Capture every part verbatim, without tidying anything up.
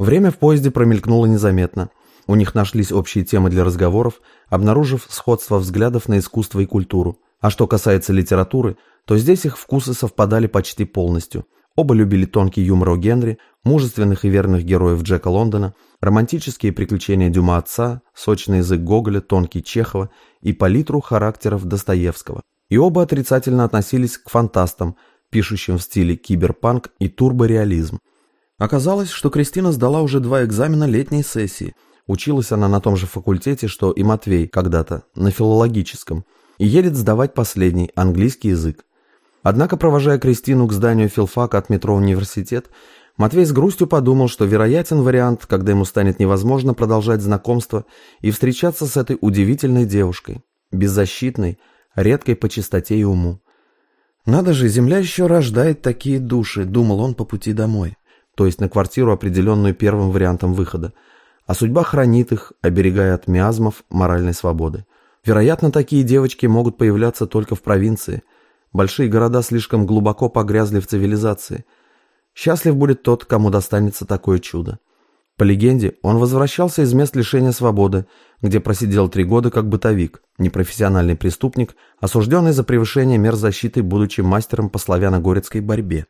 Время в поезде промелькнуло незаметно. У них нашлись общие темы для разговоров, обнаружив сходство взглядов на искусство и культуру. А что касается литературы, то здесь их вкусы совпадали почти полностью. Оба любили тонкий юмор О. Генри, мужественных и верных героев Джека Лондона, романтические приключения Дюма отца, сочный язык Гоголя, тонкий Чехова и палитру характеров Достоевского. И оба отрицательно относились к фантастам, пишущим в стиле киберпанк и турбореализм. Оказалось, что Кристина сдала уже два экзамена летней сессии. Училась она на том же факультете, что и Матвей когда-то, на филологическом, и едет сдавать последний, английский язык. Однако, провожая Кристину к зданию филфака от метро «Университет», Матвей с грустью подумал, что вероятен вариант, когда ему станет невозможно продолжать знакомство и встречаться с этой удивительной девушкой, беззащитной, редкой по чистоте и уму. «Надо же, земля еще рождает такие души», — думал он по пути домой, то есть на квартиру, определенную первым вариантом выхода, а судьба хранит их, оберегая от миазмов моральной свободы. Вероятно, такие девочки могут появляться только в провинции. Большие города слишком глубоко погрязли в цивилизации. Счастлив будет тот, кому достанется такое чудо. По легенде, он возвращался из мест лишения свободы, где просидел три года как бытовик, непрофессиональный преступник, осужденный за превышение мер защиты, будучи мастером по славяно-горецкой борьбе.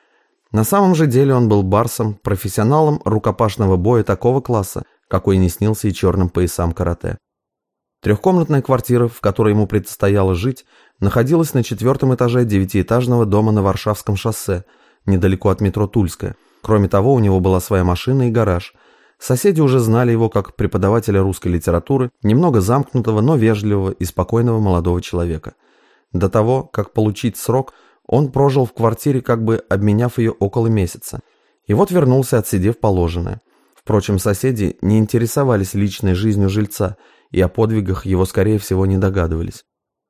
На самом же деле он был барсом, профессионалом рукопашного боя такого класса, какой не снился и черным поясам карате. Трехкомнатная квартира, в которой ему предстояло жить, находилась на четвертом этаже девятиэтажного дома на Варшавском шоссе, недалеко от метро Тульская. Кроме того, у него была своя машина и гараж. Соседи уже знали его как преподавателя русской литературы, немного замкнутого, но вежливого и спокойного молодого человека. До того, как получить срок, он прожил в квартире, как бы обменяв ее около месяца. И вот вернулся, отсидев положенное. Впрочем, соседи не интересовались личной жизнью жильца и о подвигах его, скорее всего, не догадывались.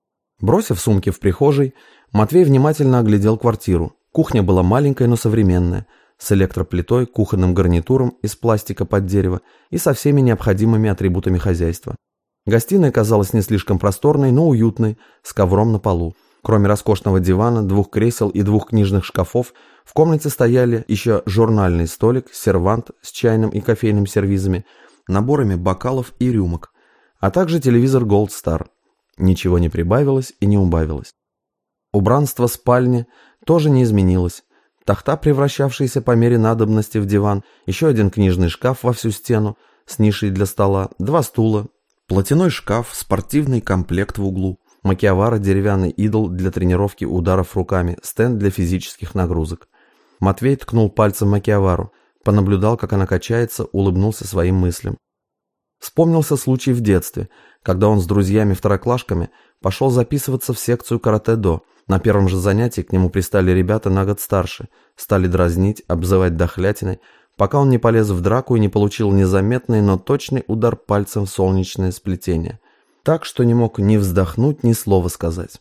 Бросив сумки в прихожей, Матвей внимательно оглядел квартиру. Кухня была маленькая, но современная, с электроплитой, кухонным гарнитуром из пластика под дерево и со всеми необходимыми атрибутами хозяйства. Гостиная казалась не слишком просторной, но уютной, с ковром на полу. Кроме роскошного дивана, двух кресел и двух книжных шкафов, в комнате стояли еще журнальный столик, сервант с чайным и кофейным сервизами, наборами бокалов и рюмок, а также телевизор Gold Star. Ничего не прибавилось и не убавилось. Убранство спальни тоже не изменилось. Тахта, превращавшаяся по мере надобности в диван, еще один книжный шкаф во всю стену с нишей для стола, два стула, платяной шкаф, спортивный комплект в углу, Макиавара, деревянный идол для тренировки ударов руками, стенд для физических нагрузок. Матвей ткнул пальцем Макиавару, понаблюдал, как она качается, улыбнулся своим мыслям. Вспомнился случай в детстве, когда он с друзьями-второклашками пошел записываться в секцию каратэ-до. На первом же занятии к нему пристали ребята на год старше, стали дразнить, обзывать дохлятиной, пока он не полез в драку и не получил незаметный, но точный удар пальцем в солнечное сплетение. Так, что не мог ни вздохнуть, ни слова сказать.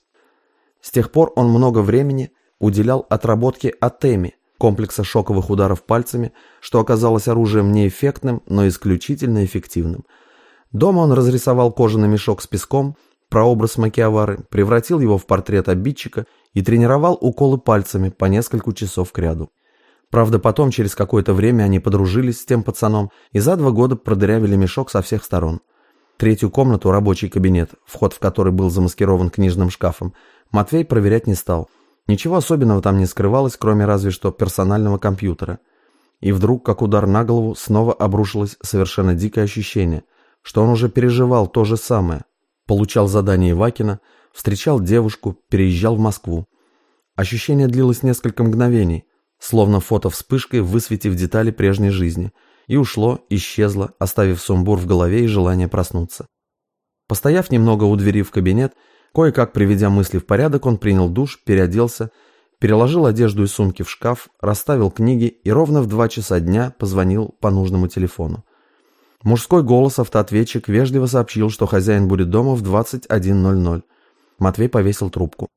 С тех пор он много времени уделял отработке атеми, комплекса шоковых ударов пальцами, что оказалось оружием неэффектным, но исключительно эффективным. Дома он разрисовал кожаный мешок с песком, прообраз Макиавары, превратил его в портрет обидчика и тренировал уколы пальцами по несколько часов кряду. Правда, потом, через какое-то время, они подружились с тем пацаном и за два года продырявили мешок со всех сторон. Третью комнату, рабочий кабинет, вход в который был замаскирован книжным шкафом, Матвей проверять не стал. Ничего особенного там не скрывалось, кроме разве что персонального компьютера. И вдруг, как удар на голову, снова обрушилось совершенно дикое ощущение, что он уже переживал то же самое. Получал задание Ивакина, встречал девушку, переезжал в Москву. Ощущение длилось несколько мгновений, словно фото вспышкой высветив детали прежней жизни, и ушло, исчезло, оставив сумбур в голове и желание проснуться. Постояв немного у двери в кабинет, кое-как приведя мысли в порядок, он принял душ, переоделся, переложил одежду и сумки в шкаф, расставил книги и ровно в два часа дня позвонил по нужному телефону. Мужской голос, автоответчик, вежливо сообщил, что хозяин будет дома в двадцать один ноль ноль. Матвей повесил трубку.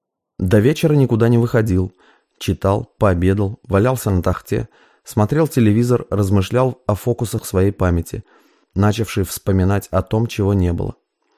До вечера никуда не выходил. Читал, пообедал, валялся на тахте, смотрел телевизор, размышлял о фокусах своей памяти, начавший вспоминать о том, чего не было.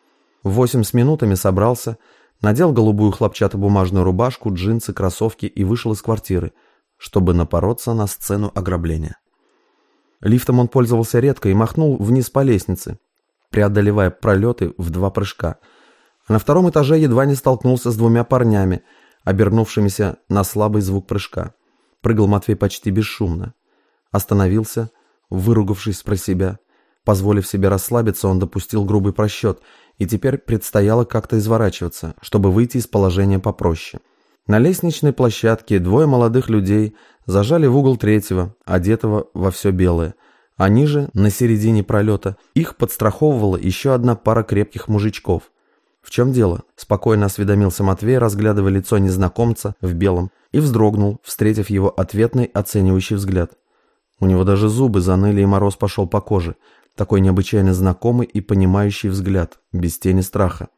В восемь с минутами собрался, надел голубую хлопчатобумажную рубашку, джинсы, кроссовки и вышел из квартиры, чтобы напороться на сцену ограбления. Лифтом он пользовался редко и махнул вниз по лестнице, преодолевая пролеты в два прыжка. А на втором этаже едва не столкнулся с двумя парнями, обернувшимися на слабый звук прыжка. Прыгал Матвей почти бесшумно. Остановился, выругавшись про себя. Позволив себе расслабиться, он допустил грубый просчет, и теперь предстояло как-то изворачиваться, чтобы выйти из положения попроще. На лестничной площадке двое молодых людей зажали в угол третьего, одетого во все белое. А ниже, на середине пролета, их подстраховывала еще одна пара крепких мужичков. «В чем дело?» – спокойно осведомился Матвей, разглядывая лицо незнакомца в белом, и вздрогнул, встретив его ответный оценивающий взгляд. У него даже зубы заныли, и мороз пошел по коже. Такой необычайно знакомый и понимающий взгляд, без тени страха.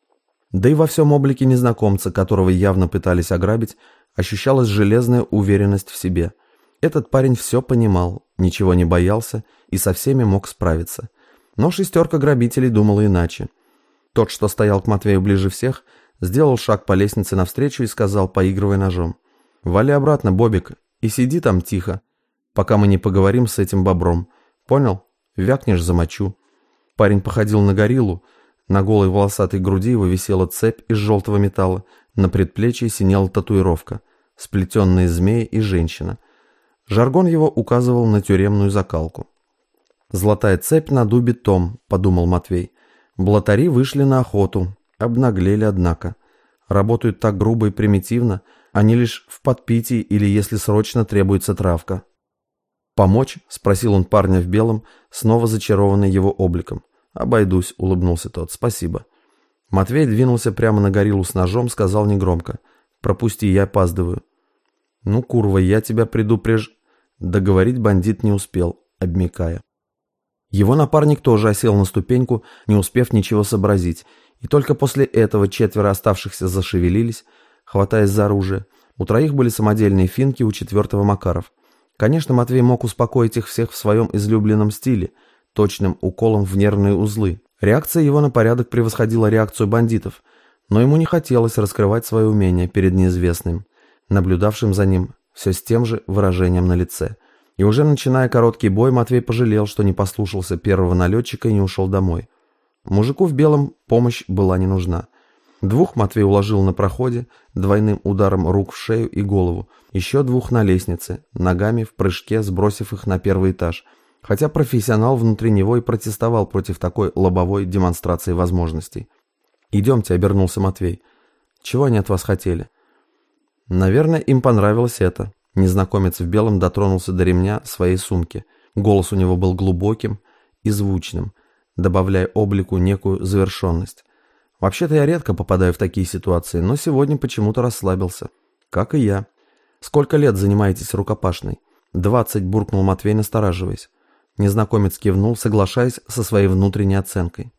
Да и во всем облике незнакомца, которого явно пытались ограбить, ощущалась железная уверенность в себе. Этот парень все понимал, ничего не боялся и со всеми мог справиться. Но шестерка грабителей думала иначе. Тот, что стоял к Матвею ближе всех, сделал шаг по лестнице навстречу и сказал, поигрывая ножом: «Вали обратно, Бобик, и сиди там тихо, пока мы не поговорим с этим бобром. Понял? Вякнешь — замочу». Парень походил на гориллу. На голой волосатой груди его висела цепь из желтого металла, на предплечье синела татуировка, сплетенные змеи и женщина. Жаргон его указывал на тюремную закалку. «Золотая цепь на дубе том», — подумал Матвей. Блатари вышли на охоту, обнаглели, однако. Работают так грубо и примитивно, они лишь в подпитии или если срочно требуется травка. «Помочь?» — спросил он парня в белом, снова зачарованный его обликом. «Обойдусь», — улыбнулся тот. «Спасибо». Матвей двинулся прямо на гориллу с ножом, сказал негромко: «Пропусти, я опаздываю». «Ну, курва, я тебя предупреж...» Договорить бандит не успел, обмякая. Его напарник тоже осел на ступеньку, не успев ничего сообразить, и только после этого четверо оставшихся зашевелились, хватаясь за оружие. У троих были самодельные финки, у четвертого Макаров. Конечно, Матвей мог успокоить их всех в своем излюбленном стиле, точным уколом в нервные узлы. Реакция его на порядок превосходила реакцию бандитов, но ему не хотелось раскрывать свое умение перед неизвестным, наблюдавшим за ним все с тем же выражением на лице. И уже начиная короткий бой, Матвей пожалел, что не послушался первого налетчика и не ушел домой. Мужику в белом помощь была не нужна. Двух Матвей уложил на проходе, двойным ударом рук в шею и голову, еще двух на лестнице, ногами в прыжке сбросив их на первый этаж, хотя профессионал внутри него и протестовал против такой лобовой демонстрации возможностей. «Идемте», — обернулся Матвей. «Чего они от вас хотели?» Наверное, им понравилось это. Незнакомец в белом дотронулся до ремня своей сумки. Голос у него был глубоким и звучным, добавляя облику некую завершенность. Вообще-то я редко попадаю в такие ситуации, но сегодня почему-то расслабился. Как и я. «Сколько лет занимаетесь рукопашной?» «Двадцать», — буркнул Матвей, настораживаясь. Незнакомец кивнул, соглашаясь со своей внутренней оценкой.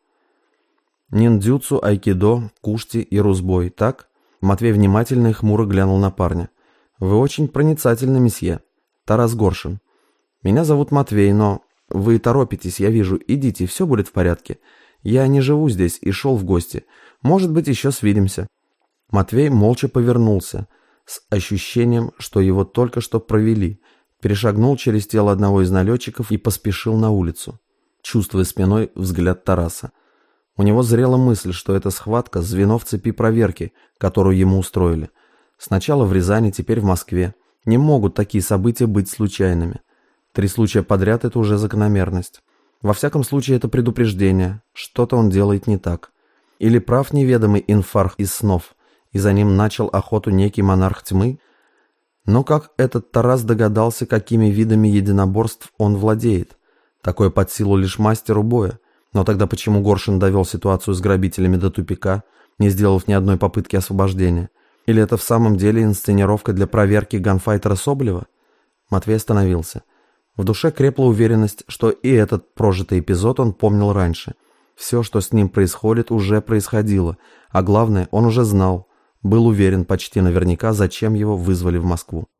«Ниндзюцу, айкидо, кушти и рузбой, так?» Матвей внимательно и хмуро глянул на парня. «Вы очень проницательны, месье. Тарас Горшин. Меня зовут Матвей, но вы торопитесь, я вижу. Идите, все будет в порядке. Я не живу здесь и шел в гости. Может быть, еще свидимся». Матвей молча повернулся, с ощущением, что его только что провели, перешагнул через тело одного из налетчиков и поспешил на улицу, чувствуя спиной взгляд Тараса. У него зрела мысль, что эта схватка – звено в цепи проверки, которую ему устроили. Сначала в Рязани, теперь в Москве. Не могут такие события быть случайными. Три случая подряд – это уже закономерность. Во всяком случае, это предупреждение. Что-то он делает не так. Или прав неведомый инфарх из снов, и за ним начал охоту некий монарх тьмы? Но как этот Тарас догадался, какими видами единоборств он владеет? Такое под силу лишь мастеру боя. Но тогда почему Горшин довел ситуацию с грабителями до тупика, не сделав ни одной попытки освобождения? Или это в самом деле инсценировка для проверки ганфайтера Соболева? Матвей остановился. В душе крепла уверенность, что и этот прожитый эпизод он помнил раньше. Все, что с ним происходит, уже происходило, а главное, он уже знал, был уверен почти наверняка, зачем его вызвали в Москву.